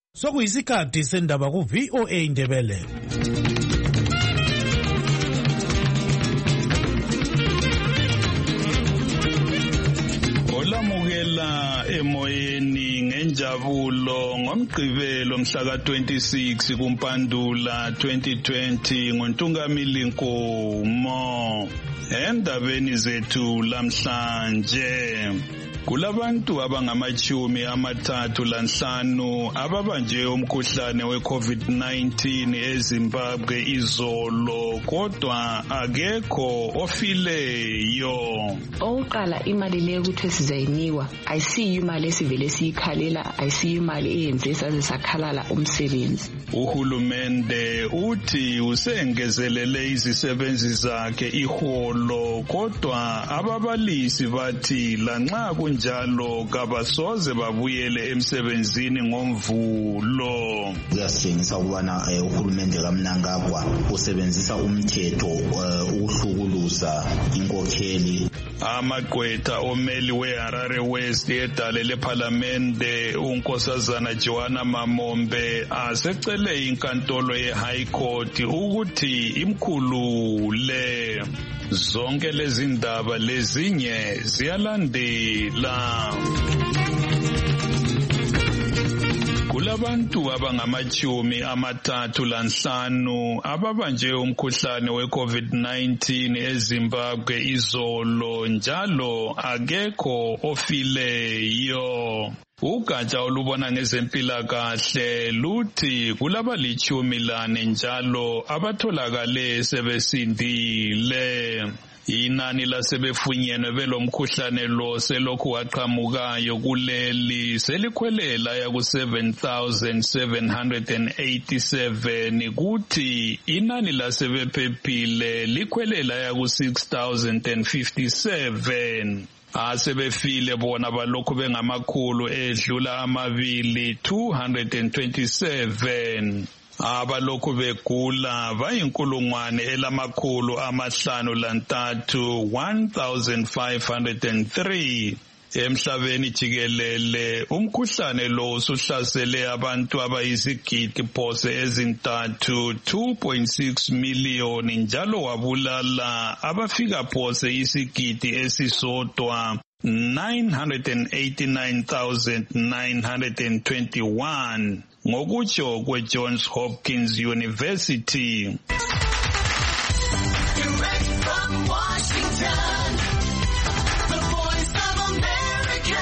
Sokuyisikhathi sendaba ku VOA Indebele. Olamukela emoyeni ngenjabulo ngomgqibelo mhla ka-26 kuMpandula 2020 ngoNtungamili Nkomo. Endabeni zethu lamhlanje kulabantu abangama-35 ababanjwe umkhuhlane we-COVID-19 eZimbabwe izolo, kodwa akekho ofileyo. Oqala imali leyo ukuthi sizayinikwa ayisiyo imali esivele siyikhalela, ayisiyo imali eyenze saze sakhalala umsebenzi. Uhulumende uthi usengezelele izisebenzi zakhe iholo, kodwa ababalisi bathi lanxa njalo kabasoze babuyele emsebenzini ngomvulo. Kuyasitshengisa ukubana uhulumende kaMnangagwa usebenzisa umthetho ukuhlukuluza inkokheli. Amagqwetha omeli weHarare West edale lePhalamende uNkosazana Joanna Mamombe asecele inkantolo yeHigh Court ukuthi imkhulule. Zonke lezi ndaba lezinye ziyalandela. Kulabantu abangama-35 ababanjwe umkhuhlane we-COVID-19 eZimbabwe izolo, njalo akekho ofileyo. Ugatsha olubona ngezempilakahle luthi kulaba-14 njalo abatholakale sebesindile. Inani lasebefunyenwe belomkhuhlane lo selokhu waqhamukayo kuleli selikhwelela yaku-7,787 kuthi inani lasebephephile likhwelela yaku-6,057. Asebefile bona balokhu bengamakhulu edlula 227. Abalokhu begula bayi-1,503. Emhlabeni jikelele umkhuhlane lo usuhlasele abantu abayizigidi phose ezintathu 2.6 miliyoni, njalo wabulala abafika phose isigidi esisodwa 989,921 ngokutsho kweJohns Hopkins University. Direct from Washington, the Voice of America,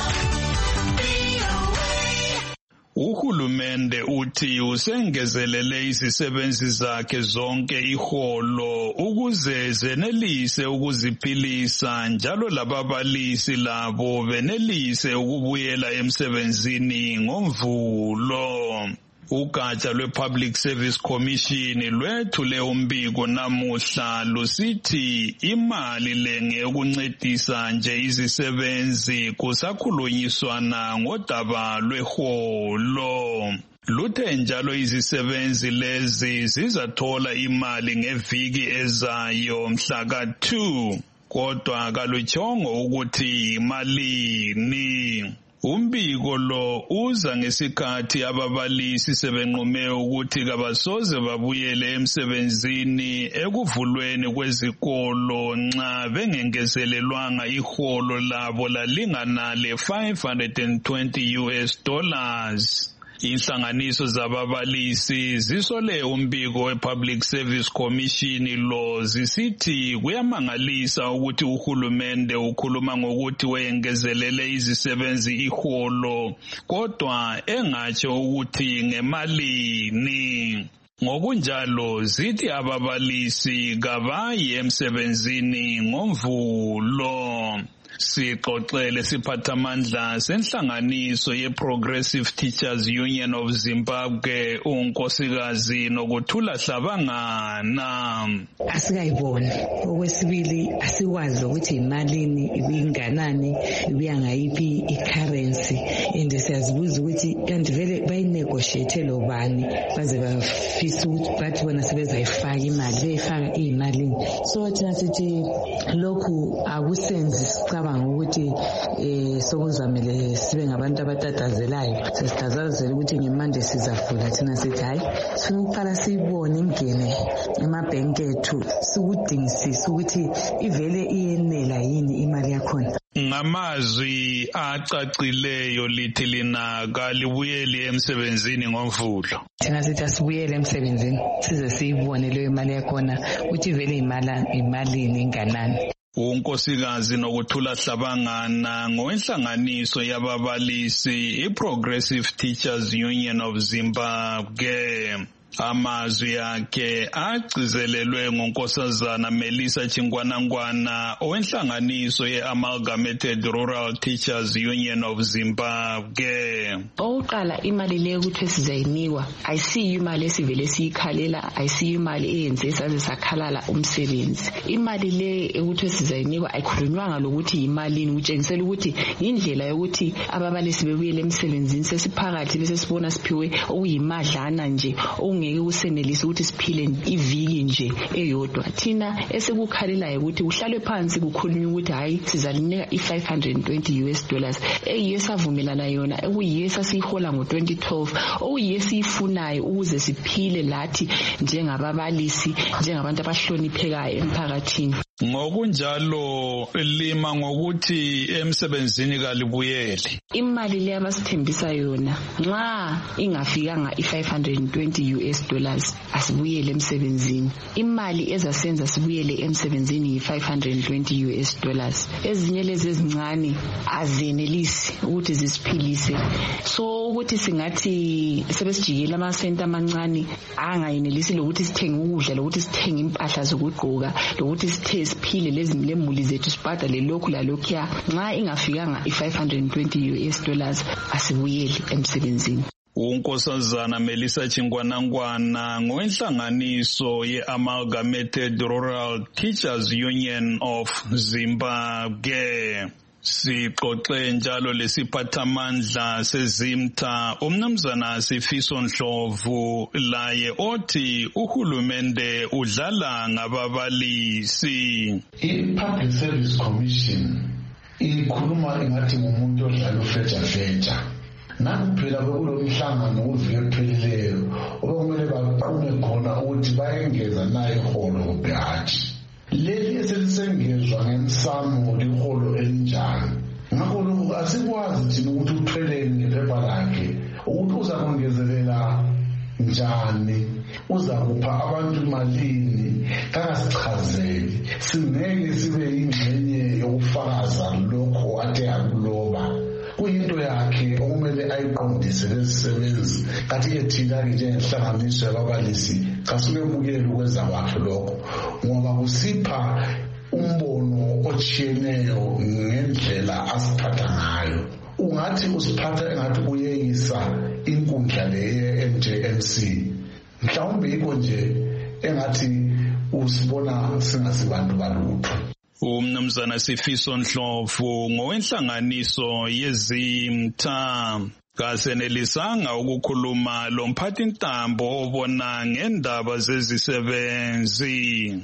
VOA. Uhulumende uthi usengezelele izisebenzi zakhe zonke iholo ukuze zenelise ukuziphilisa, njalo lababalisi labo benelise ukubuyela emsebenzini ngomvulo. Ugatsha lwe-Public Service Commission lwethule umbiko namuhla lusithi imali le ngeyokuncedisa nje izisebenzi kusakhulunyiswana ngodaba lweholo. Luthe njalo izisebenzi lezi zizathola imali ngeviki ezayo mhla ka-2, kodwa kalutshongo ukuthi imalini. Umbiko lo uza ngesikhathi ababalisi sebenqume ukuthi kabasoze babuyele emsebenzini ekuvulweni kwezikolo nxa bengengezelelwanga iholo labo lalingana le$520. Inhlanganiso zababalisi zisole umbiko we-Public Service Commission lo zisithi kuyamangalisa ukuthi uhulumende ukhuluma ngokuthi wengezelele izisebenzi iholo, kodwa engatsho ukuthi ngemalini. Ngokunjalo zithi ababalisi kabayi emsebenzini ngomvulo. Sixoxele siphathamandla senhlanganiso ye-Progressive Teachers Union of Zimbabwe unkosikazi Nokuthula Hlabangana. Asikayibona. Okwesibili asikwazi ukuthi imalini ibinganani, ibiyangayiphi i-currency, and siyazibuza ukuthi kanti vele bayinike banegotiate lobani baze bafisa ukuthi bathi bona sebezayifaka imali beyifaka iyimalini. So thina sithi lokhu akusenzi sicabanga ukuthi sokuzamele sibe ngabantu abatatazelayo. Sesitatazela ukuthi ngemande sizavula, thina sithi hayi sifuna ukuqala siyibone ingene emabhenki ethu sikudingisisa ukuthi ivele iyenela yini imali yakhona. Ngamazwi acacileyo lithi lina kalibuyeli emsebenzini ngoMvulo. Thina sithi asibuyele emsebenzini size siyibone leyo imali yakhona ukuthi ivele imalini inganani. unkosikazi nokuthula Hlabangana ngowenhlanganiso yababalisi iProgressive Teachers Union of Zimbabwe. Amazwi akhe agcizelelwe ngunkosazana Melissa Chingwanangwana owenhlanganiso ye-Amalgamated Rural Teachers Union of Zimbabwe. Oqala imali leyo ukuthi sizayinikwa ayisiyo imali esivele siyikhalela, ayisiyo imali eyenze saze sakhalala umsebenzi. Imali le ukuthi sizayinikwa ayikhulunywanga lokuthi imalini, utshengisela ukuthi indlela yokuthi ababalisi bebuyele emsebenzini sesiphakathi bese sibona siphiwe okuyimadlana nje ngeke usenelise ukuthi siphile iviki nje eyodwa. Thina esikukhalelayo ukuthi uhlalwe phansi kukhulunywa ukuthi hayi sizalinika $520 eyiyesavumelana yona ekuyiyesa siyihola ngo-2012 okuyiyesiyifunayo ukuze siphile lathi njengababalisi, njengabantu abahloniphekayo emphakathini. Ngokunjalo lima ngokuthi emsebenzini kalibuyeli. Imali le abasithembisa yona nxa ingafikanga $520 asibuyele emsebenzini. Imali ezasenza sibuyele emsebenzini $520. Ezinye lezi ezincane azenelisi ukuthi zisiphilise. So ukuthi singathi sebesijikela amasenta amancane angayenelisi lokuthi sithenge ukudla, lokuthi sithenge impahla zokugqoka, lokuthi siphile lemuli zethu sibhadale lokhu lalokhuya. Nxa ingafikanga $520 asibuyeli emsebenzini. Unkosazana Melissa Chingwanangwana ngowenhlanganiso ye-Amalgamated Rural Teachers Union of Zimbabwe. Sixoxe njalo lesiphathamandla sezimta umnumzana Sifiso Ndlovu laye othi uhulumende udlala ngababalisi. I-Public Service Commission ikhuluma ingathi umuntu odlala ufeja. Nakuphela bekulo mhlangano uvike phelileyo obekumele baqhume khona ukuthi bayengeza naye iholo kubhathi. Leli eselisengezwa ngemsamo liholo elinjani. Ngakho lokhu asikwazi thina ukuthi utheleni ngephepha lakhe ukuthi uzakongezelela njani, uzakupha abantu imalini, kangasichazeli. Singeke sibe yingxenye yokufakaza lokho athe akuloba. Kuyinto yakhe okumele ayiqondise lesisebenzi. Kanti-ke thina-ke njengenhlanganiso yababalisi kasukemukeli ukwenza kwakhe lokho ngoba kusipha umbono otshiyeneyo ngendlela asiphatha ngayo. Ungathi usiphatha engathi uyeyisa inkundla le-NJMC, mhlawumbe yikho nje engathi usibona singasibantu balutho. Umnumzana Sifiso Ndlovu ngowenhlanganiso yezimta kasenelisanga ukukhuluma lomphathintambo obona ngendaba zezisebenzi.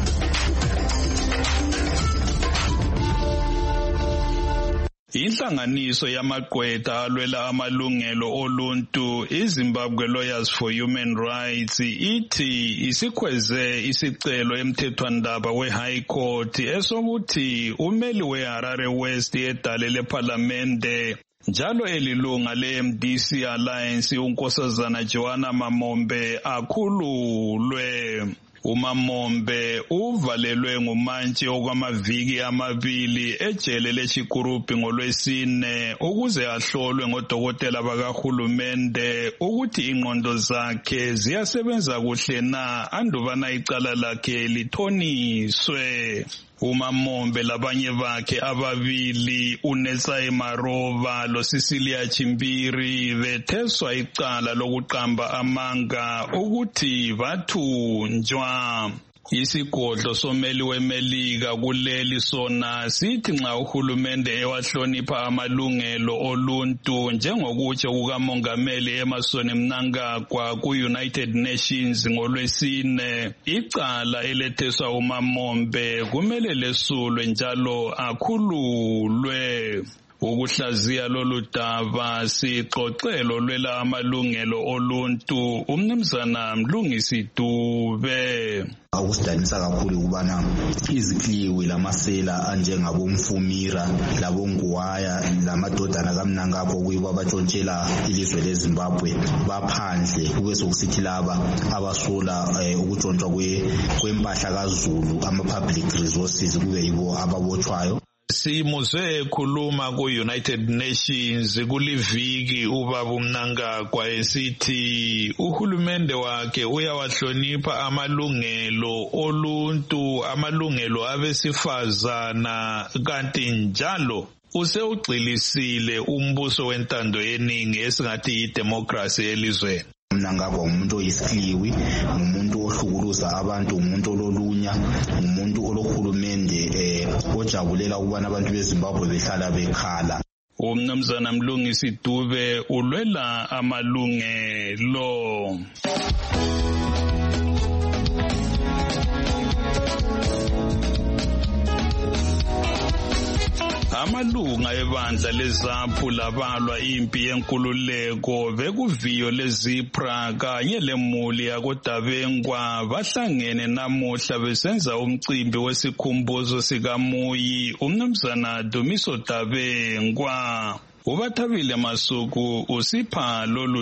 Inhlanganiso yamagqwetha alwela amalungelo oluntu iZimbabwe Lawyers for Human Rights ithi isikhweze isicelo emthethwandaba we-High Court esokuthi umeli we-Harare West edale leParlamente njalo elilunga le-MDC Alliance unkosazana Joanna Mamombe akhululwe. uMamombe uvalelwe ngumantshi okwamaviki amabili ejele leChikurupi ngoLwesine ukuze ahlolwe ngodokotela bakahulumende ukuthi ingqondo zakhe ziyasebenza kuhle na andubana icala lakhe lithoniswe. uMamombe labanye bakhe ababili uNetsai Marova loCecilia Chimbiri betheswa icala lokuqamba amanga ukuthi bathunjwa. Isigodlo someli weMelika kuleli sona sithi nxa uhulumende ewahlonipha amalungelo oluntu njengokutsho kukamongameli Emmerson Mnangagwa ku-United Nations ngolwesine, icala eletheswa uMamombe kumele lesulwe njalo akhululwe. Ukuhlaziya lolu daba sixoxelo lwela amalungelo oluntu umnumzana Mlungisi Dube. Akusidanisa kakhulu ukubana izikliwi lamasela anjengabomfumira labonguwaya lamadodana kaMnangagwa kuyibo abatshontshela ilizwe leZimbabwe baphandle, kube sokusithi laba abasola ukutshontshwa kwempahla kaZulu ama-public resources kube yibo ababotshwayo. Simuzwe ekhuluma ku-United Nations kuliviki ubaba Mnangagwa esithi uhulumende wakhe uyawahlonipha amalungelo oluntu, amalungelo abesifazana, kanti njalo usewugxilisile umbuso wentando yeningi esingathi yidemocracy elizweni. Mnangagwa umuntu oyisikliwi, umuntu ohlukuluza abantu, umuntu ololunya, umuntu olohulumende ojabulela ukubana abantu beZimbabwe behlala bekhala. Umnumzana Mlungisi Dube ulwela amalungelo. Amalunga ebandla leZAPU labalwa impi yenkululeko bekuviyo leZipra kanye lemuli yakoDabengwa bahlangene namuhla besenza umcimbi wesikhumbuzo sikaMuyi umnumzana Dumiso Dabengwa. Ubathabile Masuku usipha lolu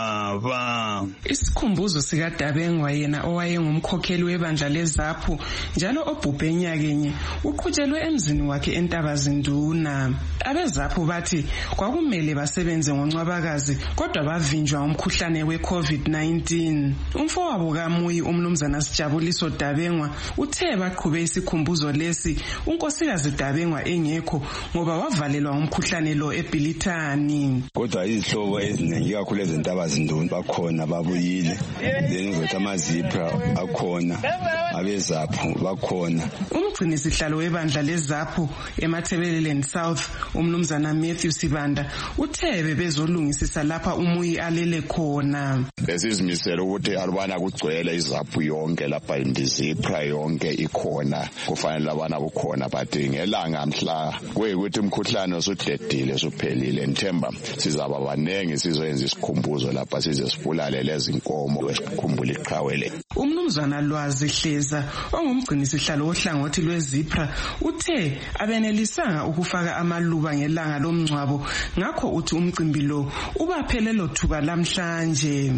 daba. Isikhumbuzo sikaDabengwa yena owayengumkhokheli webandla leZAPU njalo obhubhe nyakenye uqhutshelwe emzini wakhe eNtabazinduna. AbeZAPU bathi kwakumele basebenze ngoncwabakazi kodwa bavinjwa umkhuhlane weCovid-19. Umfowabo kaMuyi umnumzana Sijabuliso Dabengwa uthe baqhube isikhumbuzo lesi unkosikazi Dabengwa engekho ngoba wavalelwa umkhuhlane lo eBhilitani. Kodwa izihlobo eziningi kakhulu ezentabazinduna bakhona babuyile, then ukuthi amaZipra akhona, abeZAPU bakhona. Umgcini sihlalo webandla leZAPU eMathebeleland South umnumzana Matthew Sibanda uthebe bezolungisisa lapha uMuyi alele khona. Lesizimisela ukuthi alubana kugcwele iZAPU yonke lapha iZipra yonke ikhona, kufanele abana bukhona bathi ngelanga mhla kuyikuthi umkhuhlane osudedile usuphelile. Nthemba sizaba banengi sizoyenza isikhumbuzo lapha size sibulale lezi inkomo esikhumbula iqhawele. Umnumzana Lwazi Hleza ongumgcini sihlalo ohlangothi lweZipra uthe abenelisanga ukufaka amaluba ngelanga lomngcwabo, ngakho uthi umcimbi lo ubaphelelo thuba lamhlanje.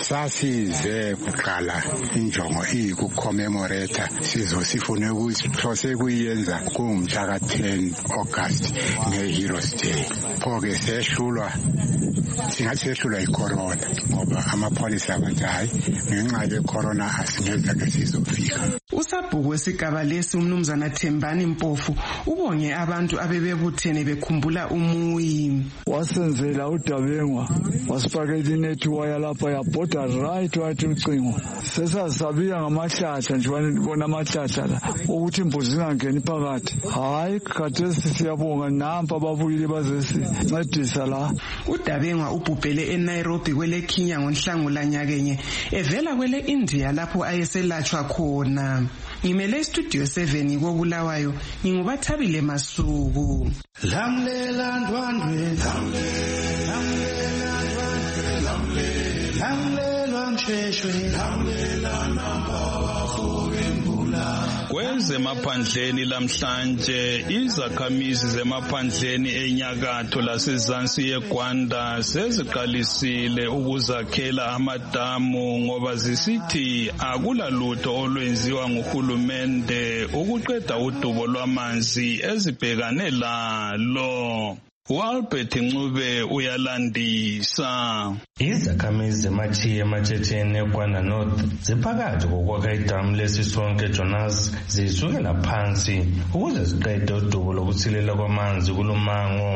Sasize kuqala injongo ikucommemorate sifune ukuhlose kuyenza kumhla ka-10 August nge-Heroes Day. Phoke sehlulwa singasehlulwa icorona ngoba amapholisa abathi hayi ngenxa yecorona asingeza ke sizofika. Usabhuku wesigaba lesi umnumzana Thembani Mpofu ubonge abantu abebebuthene bekhumbula uMuyi. Wasenzela uDabengwa wasifakela inethi waya lapha yabhoda right ucingo. Sesasabika ngamahlaahla nje bona amahlaahla la ukuthi imbuzi zingangeni phakathi. Hayi khathesi siyabonga nampa babuyile bazesincedisa la. uDabengwa ubhubhele eNairobi kwele Kenya ngoNhlangula nyakenye evela kwele India lapho ayeselatshwa khona. Ngimele studio 7 koBulawayo ngingubathabile Masuku. Lamlela ndwandwe lamlela msheshwe lamlela namba Kwezemaphandleni lamhlanje izakhamizi zemaphandleni enyakatho lasezansi yeGwanda seziqalisile ukuzakhela amadamu ngoba zisithi akulalutho olwenziwa nguhulumende ukuqeda udubo lwamanzi ezibhekane lalo. Albert Ncube uyalandisa. Izakhamizi zeMachiye eMatshetheni eGwanda North ziphakathi kokwakha idamu lesisonke Jonas zisukela phansi ukuze ziqede udubo lokusilela kwamanzi kulumango.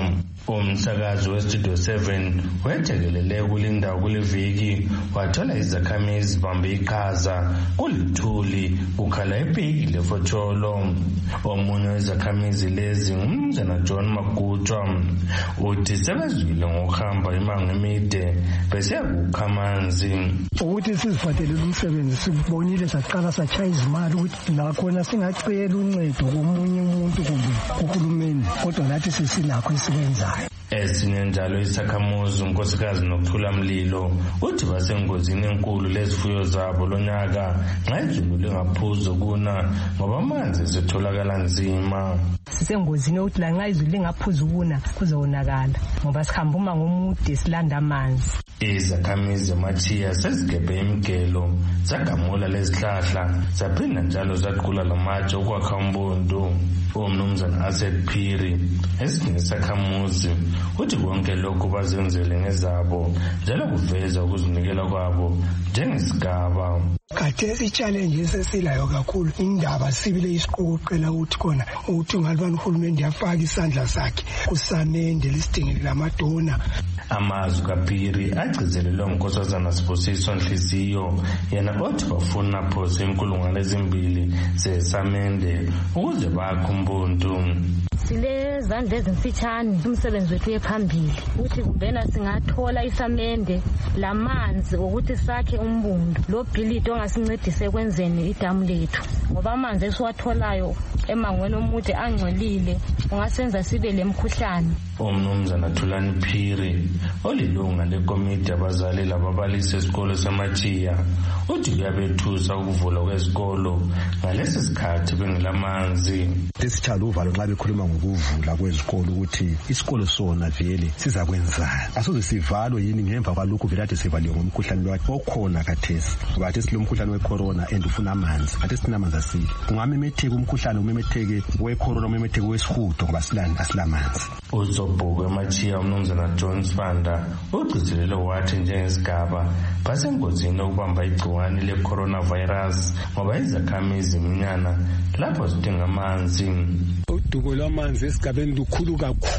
Umsakazi weStudio 7 wethekelele kulinda kuleviki wathola izakhamizi bambe iqhaza kulithuli ukhala ebheki lefotsholo. Omunye wezakhamizi lezi ngumnumzana John Magutshwa uthi sebezwile ngokuhamba imango emide besiya kukha amanzi. Ukuthi sizibhadelele umsebenzi sibonile saqala satshaya izimali ukuthi nakhona singacela uncedo komunye umuntu kumbe kuhulumeni kodwa nathi sesilakho esikwenzayo. Esinye njalo isakhamuzi unkosikazi Nokuthula Mlilo uthi basengozini enkulu lezifuyo zabo lonyaka nxa izulu lingaphuzu kuna ngoba amanzi zitholakala nzima. Sisengozini ukuthi la nxa izulu lingaphuzu kuna kuzonakala ngoba sihamba umango omude silanda amanzi. Izakhamizi eMachiya sezigebhe imigelo zagamula lezihlahla zaphinda njalo zaqhula lamatshe okwakha umbundu. Umnumzana Asset Phiri esinye isakhamuzi uthi konke lokhu bazenzele ngezabo njalo kuveza ukuzinikela kwabo njengesigaba. Khathesi i-challenge esesilayo kakhulu indaba sibile isiqokoqela ukuthi khona ukuthi ngalibani uhulumende yafaka isandla sakhe kusamende lisidingele lamadona. Amazwi kaPhiri agcizelelwe ngunkosazana Sibusiso Nhliziyo yena othi bafuna phose inkulungwane ezimbili zesamende ukuze bakhe umbuntu. Silezandla ezimfitshane umsebenzi wethu ephambili uthi kumbena singathola isamende lamanzi ukuthi sakhe umbundu lo bhilidi ongasincedise ekwenzeni idamu lethu ngoba amanzi esiwatholayo emangweni omude angcolile ungasenza sibe lemkhuhlane. Umnumzana Thulani Phiri olilunga lekomiti abazali lababalisi esikolo seMachiya uthi kuyabethusa ukuvula kwezikolo ngalesi sikhathi bengelamanzi. Lesitshalo uvalo nxa bekhuluma ngokuvula kwezikolo ukuthi isikolo sona vele sizakwenzani. Asoze sivalwe yini ngemva kwalokhu vele ade sivaliwe ngomkhuhlane wakhe okhona khathesi ngoba ade silomkhuhlane wecorona and ufuna amanzi ade sinamanzi asile. Kungamemetheka umkhuhlane umemetheke wecorona umemetheke wesihudo ngoba asilamanzi. Uzobhuku eMachiya umnumzana John Sibanda ugcizelele wathi njengesigaba basengozini ukubamba igciwane le-coronavirus ngoba izakhamizi iminyana lapho zidinga amanzi. Udubo lwamanzi esigabeni lukhulu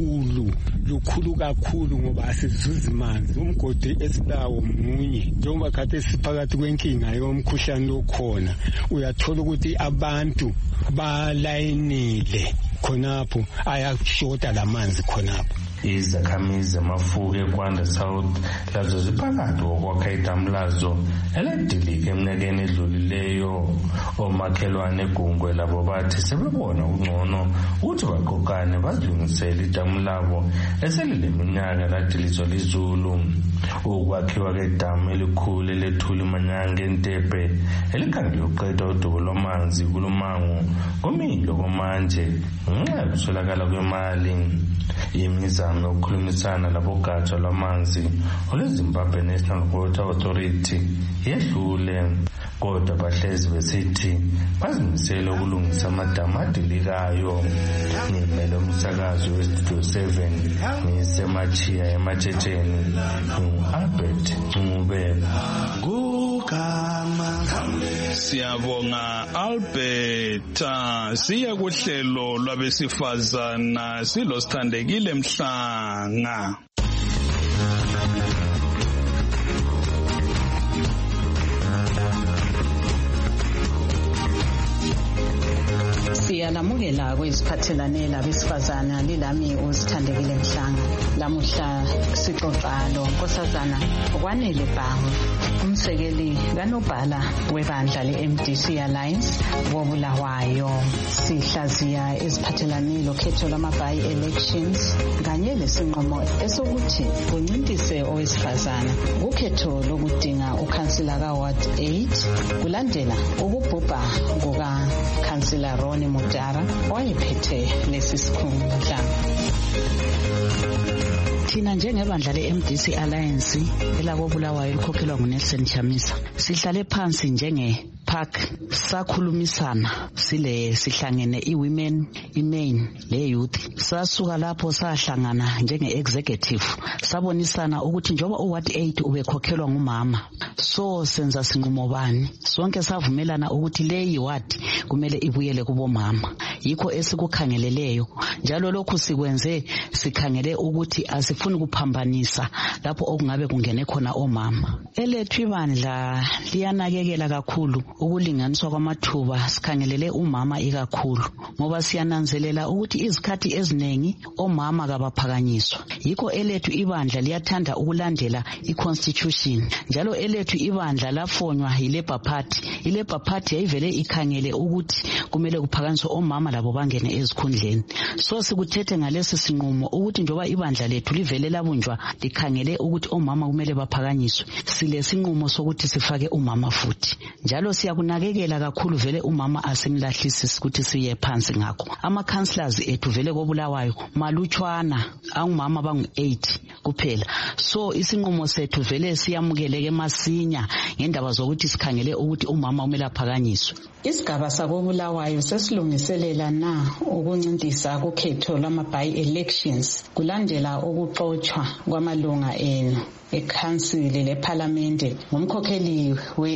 kakhulu ngoba asizuzi manzi. Umgodi esilawo munye njengoba kade siphakathi kwenkinga yomkhuhlane okhona uyathola ukuthi abantu balayinile khonapho ayashota lamanzi khonapho. Izakhamizi emafuku eGwanda South lazo ziphakathi kokwakha idamu lazo eladilika eminyakeni edlulileyo. Omakhelwane eGungwe labo bathi sebebona ungcono ukuthi baqokane bazilungisele idamu labo eselile minyaka ladiliswa lizulu. Ukwakhiwa kwedamu elikhulu elethula iManyanga eNtepe elikhangele uqeda udubo lwamanzi kulumango komilo komanje ngenxa yokuswelakala kwemali. Imizamo yokukhulumisana labogatsha lwamanzi olweZimbabwe National Water Authority yedlule kodwa bahlezi besithi bazimisele ukulungisa amadamu adilikayo. Ngimele umsakazi weStudio 7 ngiseMachiya eMatshetsheni Albert Ncube. Siyabonga Albert. Siya kuhlelo lwabesifazana silosithandekile Mhlanga. Siyalamukela kweziphathelane labesifazana lilami uSithandekile Mhlanga. Lamuhla sixoxa lo Nkosazana Kwanele Bhangu umsekeli kanobhala webandla leMDC Alliance wobulawayo. Sihlaziya eziphathelane lokhetho lwama-by elections kanye lesinqumo esokuthi kuncintise owesifazana ukhetho lokudinga ukhansila ka-Ward 8 kulandela ukubhubha kuka-Khansila Ronnie Mutara owayephethe lesi sikhundla. Thina njengebandla leMDC Alliance elakobulawayo elikhokhelwa nguNelson Chamisa sihlale phansi njenge-PAC sakhulumisana sihlangene i-women i-main le-youth sasuka lapho sahlangana njenge-executive sabonisana ukuthi njengoba uWard 8 ubekhokhelwa ngumama so senza sinqumo bani sonke savumelana ukuthi le yiward kumele ibuyele kubomama yikho esikukhangeleleyo njalo lokhu sikwenze sikhangele ukuthi asifuni kuphambanisa lapho okungabe kungene khona omama. Elethu ibandla liyanakekela kakhulu ukulinganiswa kwamathuba, sikhangelele umama ikakhulu ngoba siyananzelela ukuthi izikhathi eziningi omama kabaphakanyiswa. Yikho elethu ibandla liyathanda ukulandela i-constitution njalo elethu ibandla lafonywa yi-Labour Party. I-Labour Party yayivele ikhangele ukuthi kumele kuphakanyiswe omama labo bangene ezikhundleni. So sikuthethe ngalesi sinqumo ukuthi njoba ibandla lethu livele labunjwa likhangele ukuthi omama kumele baphakanyiswe, silesinqumo sokuthi sifake umama futhi. Njalo siyakunakekela kakhulu vele umama asimlahlisi ukuthi siye phansi ngakho. Ama-councillors ethu vele koBulawayo malutshwana, angumama bangu-8 kuphela. So isinqumo sethu vele siyamukeleke masinya ngendaba zokuthi sikhangele ukuthi umama kumele aphakanyiswe. Isigaba sakoBulawayo sesilungiselela na ukuncintisa kukhetho lwama-by-elections kulandela ukuxotshwa kwamalunga enu ekhansili lePhalamende ngumkhokheli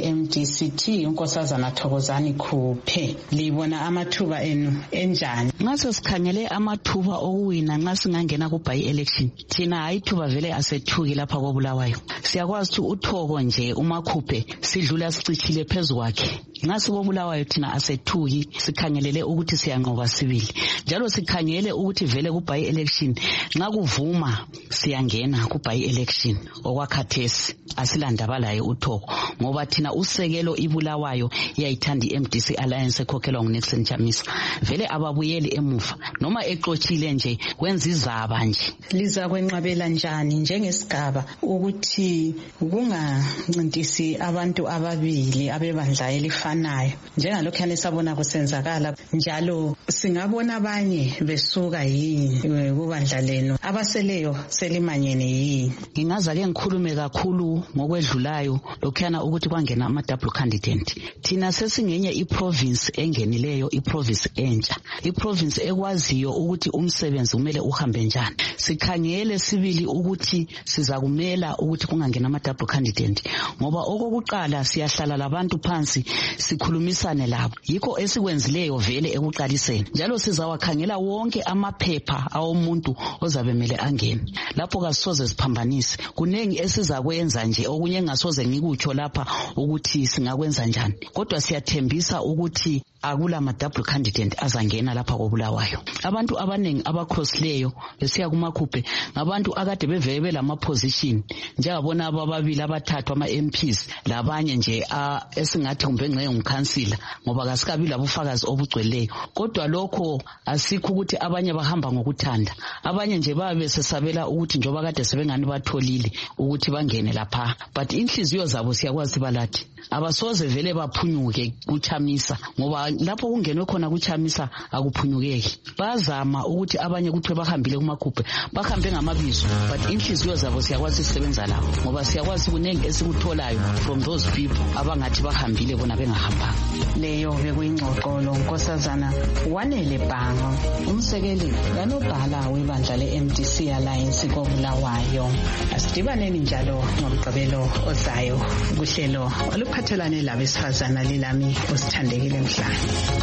we-MDCT uNkosazana Thokozani Khuphe. Libona amathuba enu enjani? Ngaso sikhangele amathuba okuwina nxa singangena ku-by-election. Thina ayithuba vele asethuki lapha koBulawayo. Siyakwazi ukuthi uThoko nje uMakhuphe sidlula sicichile phezu kwakhe. Ngasi koBulawayo thina asethuki, sikhangelele ukuthi siyanqoba sibili. Njalo sikhangele ukuthi vele ku-by-election nxa kuvuma siyangena ku-by-election. Okwakhathesi asilandaba laye uThoko ngoba thina usekelo iBulawayo iyayithanda iMDC Alliance ekhokhelwa nguNelson Chamisa. Vele ababuyeli emuva noma exochile nje wenza izaba nje. Liza kwenqabela njani njengesigaba ukuthi kungancintisi abantu ababili abebandla elifanayo njengalokho yanisabona kusenzakala, njalo singabona abanye besuka yini kubandla leno abaseleyo selimanyene yini? Ngingazake ngikhulume kakhulu ngokwedlulayo lokhana ukuthi kwangena ama-double candidate. Thina sesingenye iprovince engenileyo, iprovince entsha, iprovince ekwaziyo ukuthi umsebenzi kumele uhambe njani. Sikhangele sibili ukuthi siza kumela ukuthi kungangena ama-double candidate ngoba okokuqala siyahlala labantu phansi sikhulumisane labo. Yikho esikwenzileyo vele ekuqaliseni. Njalo sizawakhangela wonke amaphepha awomuntu ozabe mele angene. Lapho kasisoze siphambanise. Kunengi esizakwenza nje okunye ngasoze ngikutsho lapha ukuthi singakwenza njani. Kodwa siyathembisa ukuthi akula ma-double candidate azangena lapha koBulawayo. Abantu abanengi abakhosileyo besiya kuMakhuphe ngabantu akade bevele belama-position njengabona ababili abathathu ama-MPs labanye nje esingathi kumbe ngeke ngukhansila ngoba kasikabi labufakazi obugcweleyo. Kodwa lokho asikho ukuthi abanye bahamba ngokuthanda, abanye nje babe sesabela ukuthi njoba kade sebengani batholile ukuthi bangene lapha, but inhliziyo zabo siyakwazi balathi abasoze vele baphunyuke kuChamisa ngoba lapho kungenwe khona kuChamisa akuphunyukeki. Bazama ukuthi abanye kuthiwe bahambile kuMakhuphe bahambe ngamabizo, but inhliziyo zabo siyakwazi sisebenza lawo ngoba siyakwazi kunengi esikutholayo from those people abangathi bahambile bona bengahambanga. Leyo bekuyingxoxo Nkosazana Wanele Bhango, umsekeli kanobhala webandla le-MDC Alliance koBulawayo. Asidibaneni njalo ngomgqibelo ozayo kuhlelo oluphathelane labesifazana lilami usithandekile Mhlanga.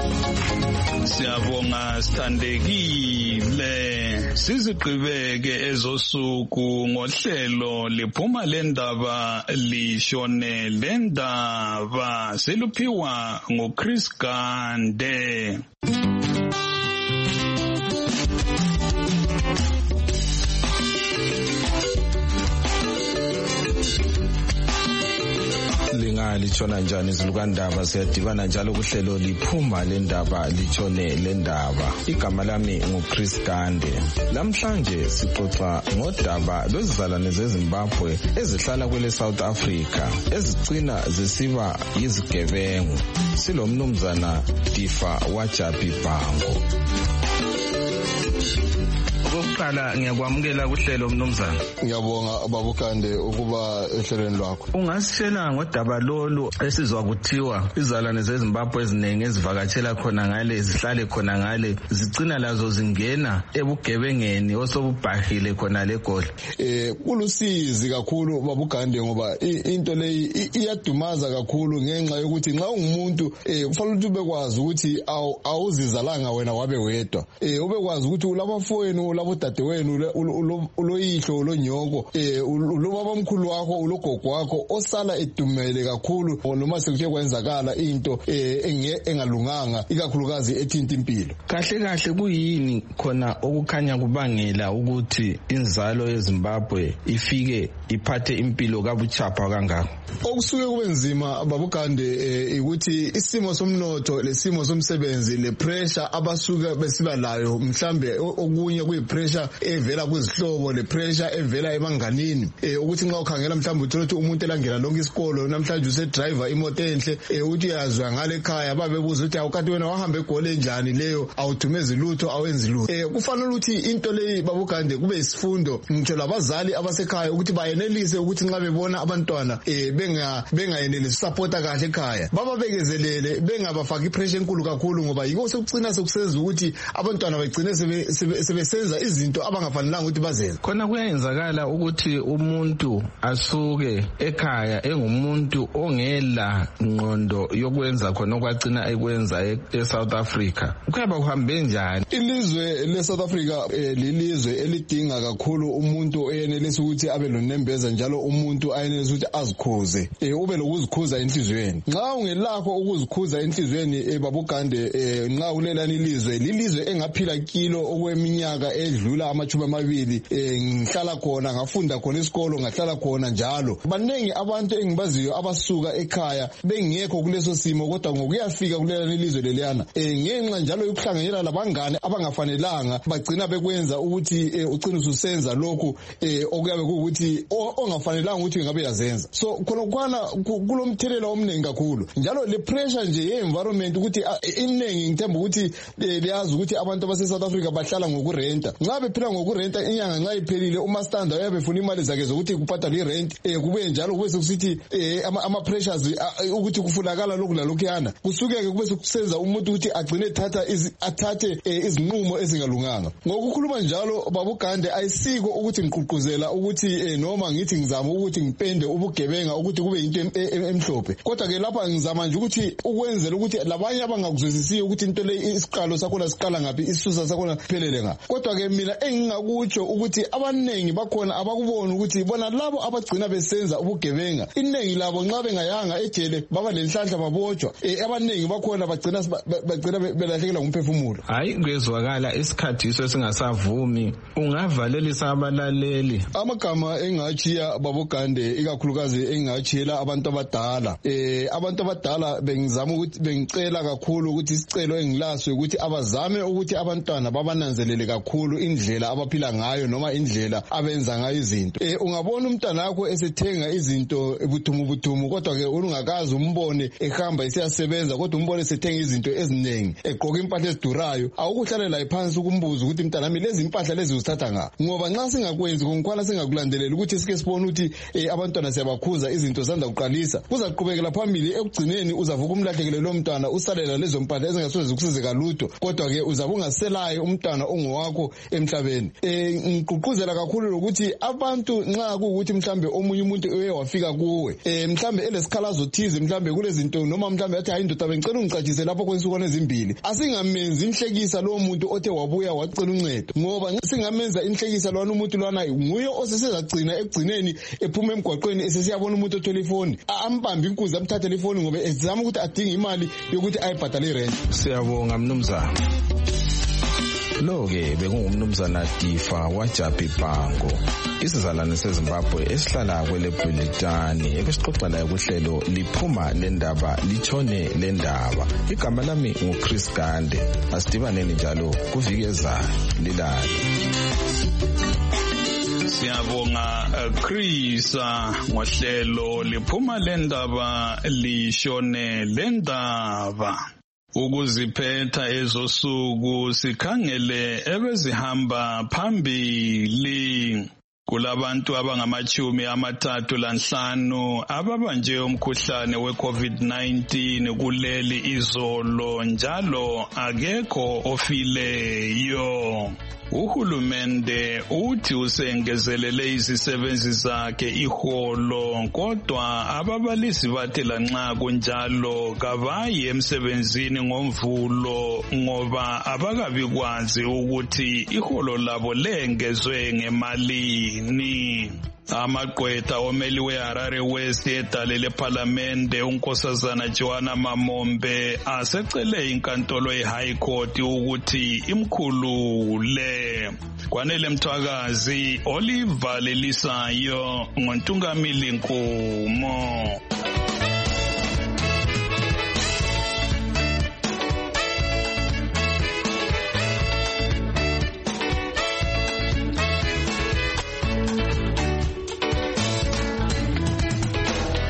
Siyabonga Sithandekile. Sizigqibeke ezosuku ngohlelo liphuma lendaba lishone lendaba seluphiwa nguChris Gande. Litshona njani izilukandaba, siyadibana njalo kuhlelo liphuma lendaba litshone lendaba. Igama lami nguChris Gande. Namhlanje sixoxa ngodaba lwezizalwane zeZimbabwe ezihlala kwele South Africa ezigcina zisiba yizigebengu. Silomnumzana Tifa Wajabi Bhango. Okokuqala ngiyakwamukela kuhlelo mnumzana. Ngiyabonga babukande ukuba ehlelweni lwakho. Ungasitshela ngodaba lolu esizwa kuthiwa izalwane zeZimbabwe eziningi ezivakatshela khona ngale zihlale khona ngale zigcina lazo zingena ebugebengeni osobubhahile khona leGoli. Kulusizi kakhulu babukande ngoba into leyi iyadumaza kakhulu ngenxa yokuthi nxa ungumuntu kufanele ukuthi ubekwazi ukuthi awuzizalanga wena wabe wedwa. Ubekwazi ukuthi ulabafowenu labodadewenu uloyihlo ulonyoko ulobabamkhulu wakho ulogogo wakho osala edumele kakhulu noma sekuthe kwenzakala into engalunganga ikakhulukazi ethinta impilo. Kahle kuyini khona okukhanya kubangela ukuthi inzalo yeZimbabwe ifike iphathe impilo kabuchapha kangaka? Okusuke kube nzima babukande ukuthi isimo somnotho lesimo somsebenzi le pressure abasuka besiba layo mhlambe okunye kuyipressure evela kwizihlobo le pressure evela ebanganini ukuthi nxa ukhangela mhlambe uthola ukuthi umuntu elangena lonke isikolo namhlanje use driver imoto enhle uthi yazwa ngale ekhaya babebuza ukuthi awukati wena wahamba eGoli njani leyo awuthumezi lutho awenzi lutho. Kufanele ukuthi into leyi babukande kube isifundo ngitsho labazali abasekhaya ukuthi bayenelise ukuthi nxa bebona abantwana bengayenelisi supporta kahle ekhaya baba bekezelele bengabafaki pressure enkulu kakhulu ngoba yiko sokucina sokusenza ukuthi abantwana bagcine sebesenza izinto abangafanelanga ukuthi bazenze. Khona kuyenzakala ukuthi umuntu asuke ekhaya engumuntu ongela ngqondo yokwenza khona okwagcina ekwenza eSouth Africa. Kuhamba kuhambe njani? Ilizwe leSouth Africa lilizwe elidinga kakhulu umuntu oyenelisa ukuthi abe lonembeza njalo umuntu ayenelisa ukuthi azikhuze ube lokuzikhuza enhlizweni. Nxa ungelakho ukuzikhuza enhlizweni babukande nxa ulelani ilizwe lilizwe engaphila kilo okweminyaka edlula amachumi amabili ngihlala khona ngafunda khona isikolo ngahlala khona njalo. Banengi abantu engibaziyo abasuka ekhaya bengekho kuleso simo kodwa ngokuyafika kulelani ilizwe leliyana ngenxa njalo yokuhlanganyela labangane abangafanelanga bagcina bekwenza ukuthi ugcina ususenza lokhu okuyabe kuukuthi ongafanelanga ukuthi ngabe yazenza. So khona kulomthelela omningi kakhulu njalo le pressure nje ye-environment ukuthi iningi ngithemba ukuthi liyazi ukuthi abantu base-South Africa bahlala ngokurenta. Nxa bephila ngokurenta inyanga nxa iphelile umastanda uyabefuna imali zakhe zokuthi kubhadala irent kube njalo kube sekusithi ama-pressures ukuthi kufunakala lokhu lalokhuyana kusuke-ke kube sekusenza umuntu ukuthi agcine athathe izinqumo ezingalunganga. Ngokukhuluma njalo babugande ayisiko ukuthi ngiqhuquzela ukuthi noma ngithi ngizama ukuthi ngipende ubugebenga ukuthi kube into emhlophe kodwa-ke lapha ngizama nje ukuthi ukwenzela ukuthi labanye abangakuzwisisiyo ukuthi into le isiqalo sakhona siqala ngaphi isisusa sakhona kuphelele ngaphi. Kodwa-ke mina engingakutsho ukuthi abaningi bakhona abakubona ukuthi bona labo abagcina besenza ubugebenga iningi labo nxa bengayanga ejele baba lenhlanhla babotshwa abaningi bakhona bagcina belahlekelwa ngumphefumulo. Hayi kwezwakala isikhathi iso singasavumi ungavalelisa abalaleli. Amagama engatshiya babugande ikakhulukazi engachiyela abantu abadala abantu abadala bengizama ukuthi bengicela kakhulu ukuthi isicelo engilaso ukuthi abazame ukuthi abantwana babananzelele kakhulu indlela abaphila ngayo noma indlela abenza ngayo izinto. Ungabona umntwana wakho esethenga izinto buthumu kodwa-ke ungakazi umbone ehamba esiyasebenza kodwa umbone esethenga izinto eziningi egqoka impahla ezidurayo awukuhlalela phansi ukumbuza ukuthi mntanami lezi impahla lezi uzithatha ngaphi ngoba nxa singakwenzi konkhwana singakulandeleli ukuthi sike sibone ukuthi abantwana siyabakhuza izinto sanda kuqalisa kuzaqhubekela phambili ekugcineni uzavuka umlahlekele lo mntwana usalela lezo mpahla ezingasoze zikusizeka lutho kodwa-ke uzabe ungaselaye umntwana ongowakho emhlabeni. Ngigqugquzela kakhulu ukuthi abantu nxa kuwukuthi mhlambe omunye umuntu uye wafika kuwe mhlambe elesikhalazo thize mhlambe kulezinto noma mhlambe athi hayi ndoda bengicela ungicatshise lapho kwensukwani ezimbili asingamenzi inhlekisa lowo muntu othe wabuya wacela uncedo ngoba singamenza inhlekisa lwana umuntu lwana nguye osesezagcina ekugcineni ephuma emgwaqweni esesiyabona umuntu othola ifoni ambambe inkunzi amthathele ifoni ngoba ezama ukuthi adinge imali yokuthi ayibhadale irent. Siyabonga mnumzana. Lo-ke bekungumnumzana Tifa waJaphi Bhango isizalwane seZimbabwe esihlala kweleBhilitani ebesixoxa naye kuhlelo liphuma lendaba litshone lendaba. Igama lami nguChris Gande. Asidibaneni njalo kuviki ezayo lilale. Siyabonga Chris ngohlelo liphuma lendaba lishone lendaba. Ukuziphetha ezosuku sikhangele ebezihamba phambili. Kulabantu abangama-35 ababanje umkhuhlane we-COVID-19 kuleli izolo, njalo akekho ofileyo. Uhulumende uthi usengezelele izisebenzi zakhe iholo, kodwa ababalisi bathi lanxa kunjalo kabayi emsebenzini ngomvulo ngoba abakabikwazi ukuthi iholo labo lengezwe ngemalini. Amagqwetha omeliwe Harare West edale leParlamente uNkosazana Joanna Mamombe asecele inkantolo ye-High Court ukuthi imkhulule. Kwanele Mthwakazi, Oliver Lelisayo, ngoNtungamili Nkumo.